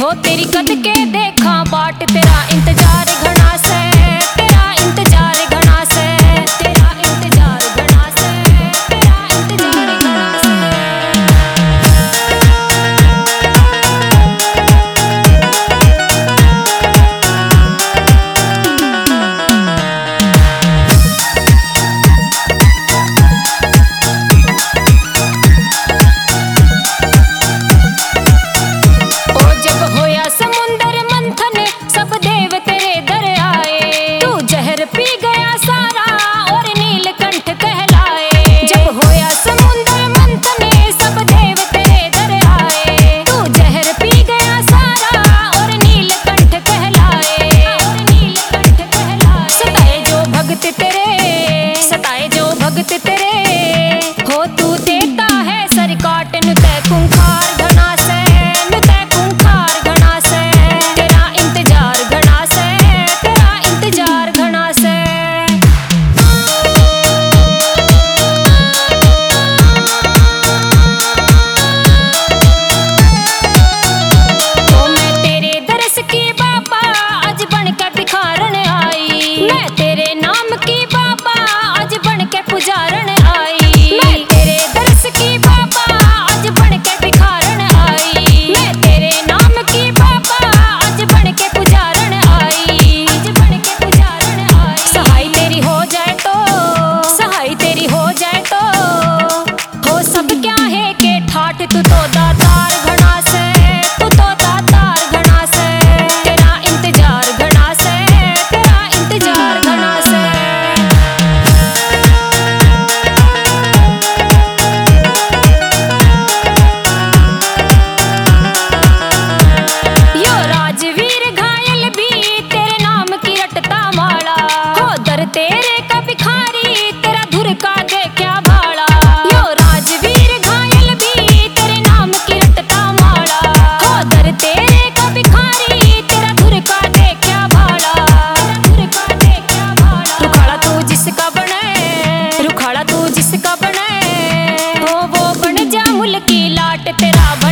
हो तेरी कद के देखा बाट तेरा इंतजार घना से, तेरा इंतजार घना से, तेरा इंतजार घना से, तेरा इंतजार घना से। रुखाड़ा तू जिसका बने हो वो बन जा मुल्की लाट तेरा।